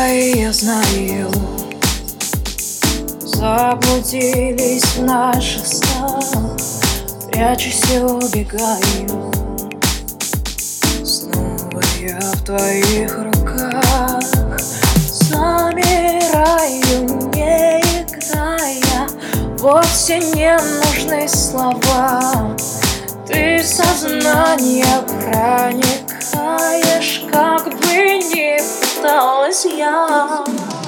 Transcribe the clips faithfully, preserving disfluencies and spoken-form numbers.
твои, я знаю, заблудились в наших снах. Прячусь и убегаю, снова я в твоих руках. Замираю, не играя, вовсе не нужны слова. Ты в сознание проникаешь, как бы ни пыталась я.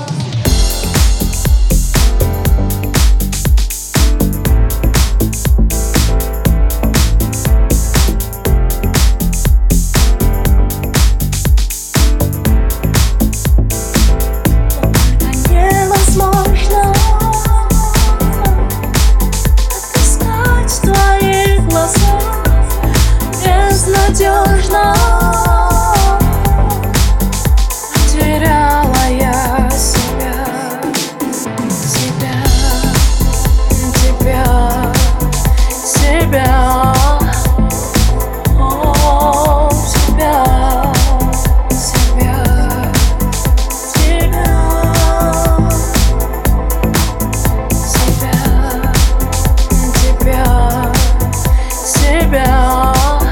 Безнадежно потеряла я себя, себя, тебя, себя, о, себя, себя, тебя, себя, тебя, себя.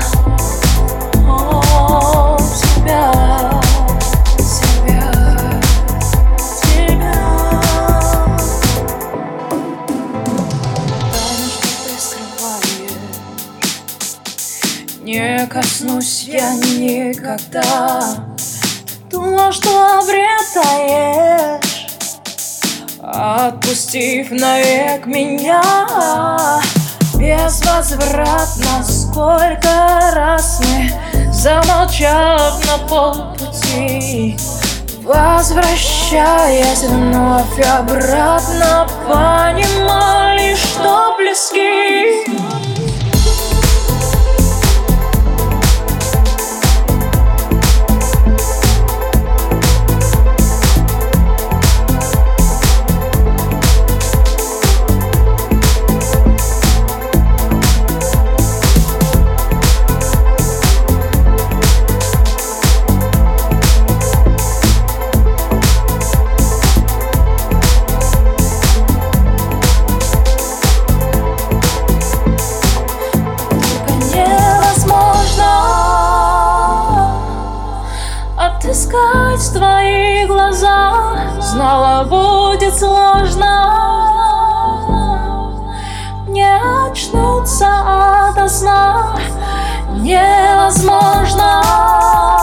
Не коснусь я никогда. Думала, что обретаешь, отпустив навек меня. Безвозвратно сколько раз мы, замолчав на полпути, возвращаясь вновь обратно, понимали, что близки. Отыскать в твоих глазах, знала, будет сложно. Не очнуться ото сна невозможно.